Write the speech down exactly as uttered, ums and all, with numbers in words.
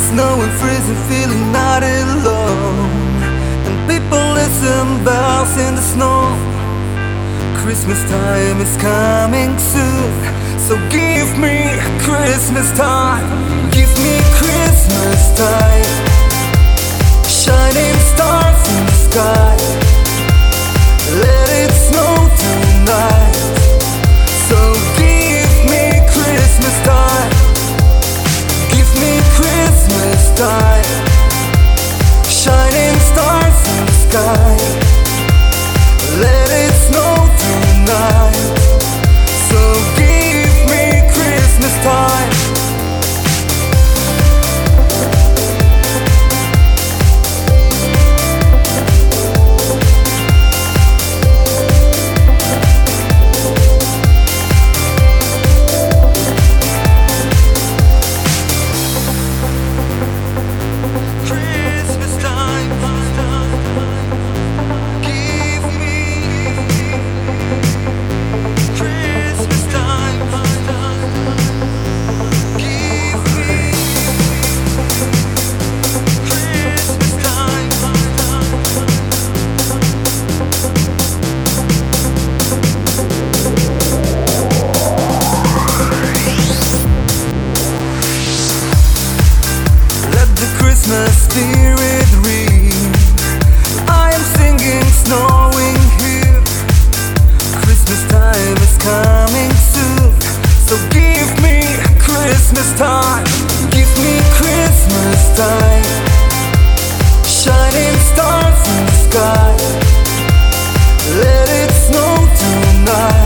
snow and freezing, feeling not alone. And people listen, bells in the snow. Christmas time is coming soon, so give me Christmas time. Give me Christmas time. Shining stars in the sky. Let it snow tonight. So give me Christmas time. Give me Christmas time. Shining stars in the sky. Let it snow tonight. So give me Christmas time. Christmas spirit ring. I am singing, snowing here. Christmas time is coming soon, so give me Christmas time. Give me Christmas time. Shining stars in the sky. Let it snow tonight.